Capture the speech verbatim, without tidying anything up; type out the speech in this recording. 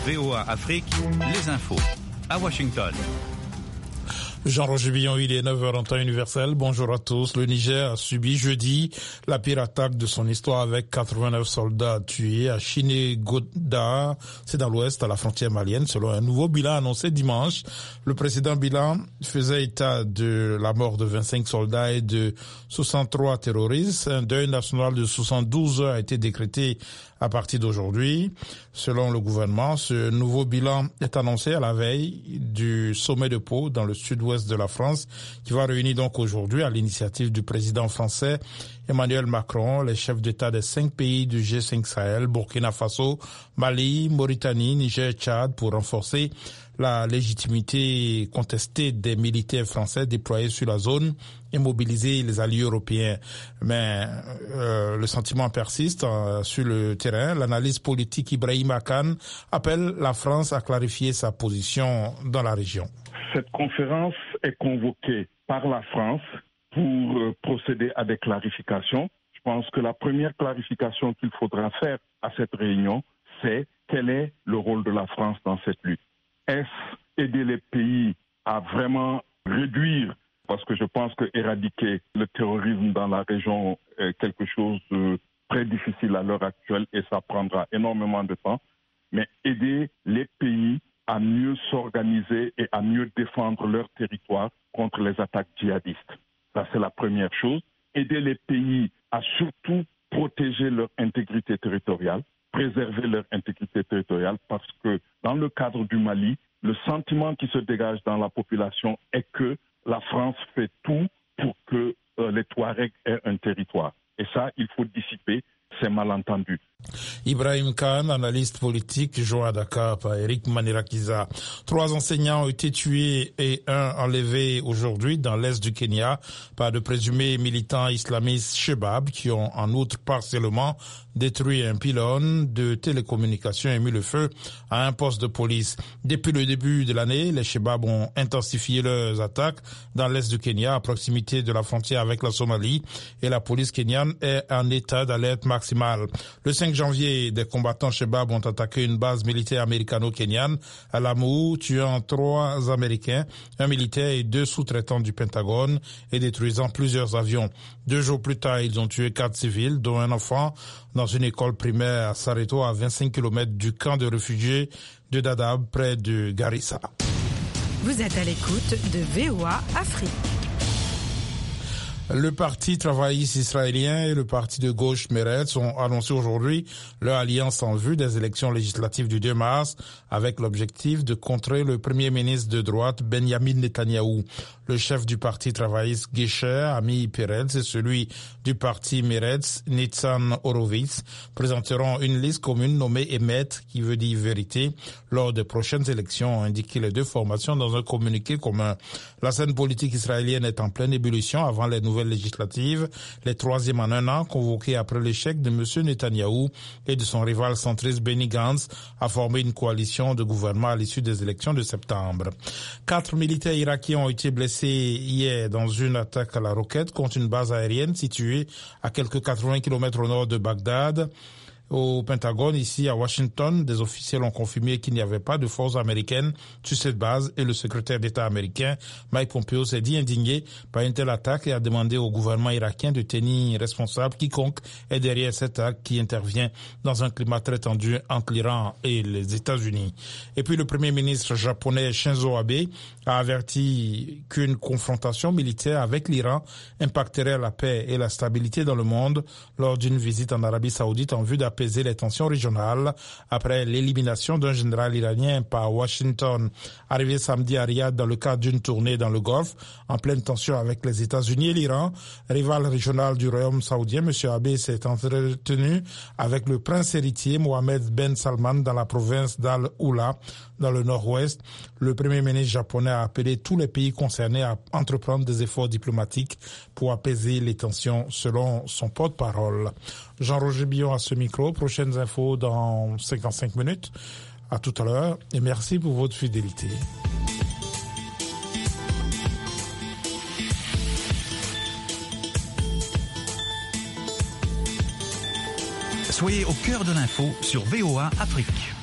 V O A Afrique, les infos. À Washington. Jean-Roger Billon, il est neuf heures en temps universel. Bonjour à tous. Le Niger a subi jeudi la pire attaque de son histoire avec quatre-vingt-neuf soldats tués à Chinégoda. C'est dans l'ouest, à la frontière malienne, selon un nouveau bilan annoncé dimanche. Le président Bilan faisait état de la mort de vingt-cinq soldats et de soixante-trois terroristes. Un deuil national de soixante-douze heures a été décrété à partir d'aujourd'hui. Selon le gouvernement, ce nouveau bilan est annoncé à la veille du sommet de Pau dans le sud-ouest de la France, qui va réunir donc aujourd'hui, à l'initiative du président français Emmanuel Macron, les chefs d'État des cinq pays du G cinq Sahel, Burkina Faso, Mali, Mauritanie, Niger, Tchad, pour renforcer la légitimité contestée des militaires français déployés sur la zone et mobiliser les alliés européens. Mais euh, le sentiment persiste euh, sur le terrain. L'analyse politique Ibrahim Akan appelle la France à clarifier sa position dans la région. Cette conférence est convoquée par la France pour euh, procéder à des clarifications. Je pense que la première clarification qu'il faudra faire à cette réunion, c'est quel est le rôle de la France dans cette lutte. Est-ce aider les pays à vraiment réduire, parce que je pense que éradiquer le terrorisme dans la région est quelque chose de très difficile à l'heure actuelle et ça prendra énormément de temps, mais aider les pays à mieux s'organiser et à mieux défendre leur territoire contre les attaques djihadistes. Ça, c'est la première chose. Aider les pays à surtout protéger leur intégrité territoriale, préserver leur intégrité territoriale, parce que dans le cadre du Mali, le sentiment qui se dégage dans la population est que la France fait tout pour que euh, les Touaregs aient un territoire. Et ça, il faut dissiper ces malentendus. Ibrahim Khan, analyste politique, joint à Dakar par Eric Manirakiza. Trois enseignants ont été tués et un enlevé aujourd'hui dans l'est du Kenya par de présumés militants islamistes Shebab qui ont en outre partiellement détruit un pylône de télécommunications et mis le feu à un poste de police. Depuis le début de l'année, les Shebab ont intensifié leurs attaques dans l'est du Kenya à proximité de la frontière avec la Somalie et la police kenyane est en état d'alerte maximale. Le cinq janvier, des combattants Shebab ont attaqué une base militaire américano-kenyane à Lamu, tuant trois Américains, un militaire et deux sous-traitants du Pentagone et détruisant plusieurs avions. Deux jours plus tard, ils ont tué quatre civils, dont un enfant, dans une école primaire à Sareto, à vingt-cinq kilomètres du camp de réfugiés de Dadaab, près de Garissa. Vous êtes à l'écoute de V O A Afrique. Le parti travailliste israélien et le parti de gauche Meretz ont annoncé aujourd'hui leur alliance en vue des élections législatives du deux mars avec l'objectif de contrer le premier ministre de droite Benjamin Netanyahou. Le chef du parti travailliste Gesher, Ami Peretz, et celui du parti Meretz, Nitzan Horowitz, présenteront une liste commune nommée Emet, qui veut dire vérité, lors des prochaines élections, ont indiqué les deux formations dans un communiqué commun. La scène politique israélienne est en pleine ébullition avant les nouvelles législatives, les troisièmes en un an, convoquées après l'échec de M. Netanyahou et de son rival centriste Benny Gantz à former une coalition de gouvernement à l'issue des élections de septembre. Quatre militaires irakiens ont été blessés hier dans une attaque à la roquette contre une base aérienne située à quelques quatre-vingts kilomètres au nord de Bagdad. Au Pentagone, ici à Washington, des officiels ont confirmé qu'il n'y avait pas de forces américaines sur cette base et le secrétaire d'État américain Mike Pompeo s'est dit indigné par une telle attaque et a demandé au gouvernement irakien de tenir responsable quiconque est derrière cet acte qui intervient dans un climat très tendu entre l'Iran et les États-Unis. Et puis le premier ministre japonais Shinzo Abe a averti qu'une confrontation militaire avec l'Iran impacterait la paix et la stabilité dans le monde lors d'une visite en Arabie Saoudite en vue d'apaiser les tensions régionales après l'élimination d'un général iranien par Washington. Arrivé samedi à Riyad dans le cadre d'une tournée dans le Golfe, en pleine tension avec les États-Unis et l'Iran, rival régional du royaume saoudien, M. Abe s'est entretenu avec le prince héritier Mohammed Ben Salman dans la province d'Al-Oula, dans le nord-ouest. Le premier ministre japonais a appelé tous les pays concernés à entreprendre des efforts diplomatiques pour apaiser les tensions, selon son porte-parole. Jean-Roger Billon à ce micro. Prochaines infos dans cinquante-cinq minutes. À tout à l'heure et merci pour votre fidélité. Soyez au cœur de l'info sur V O A Afrique.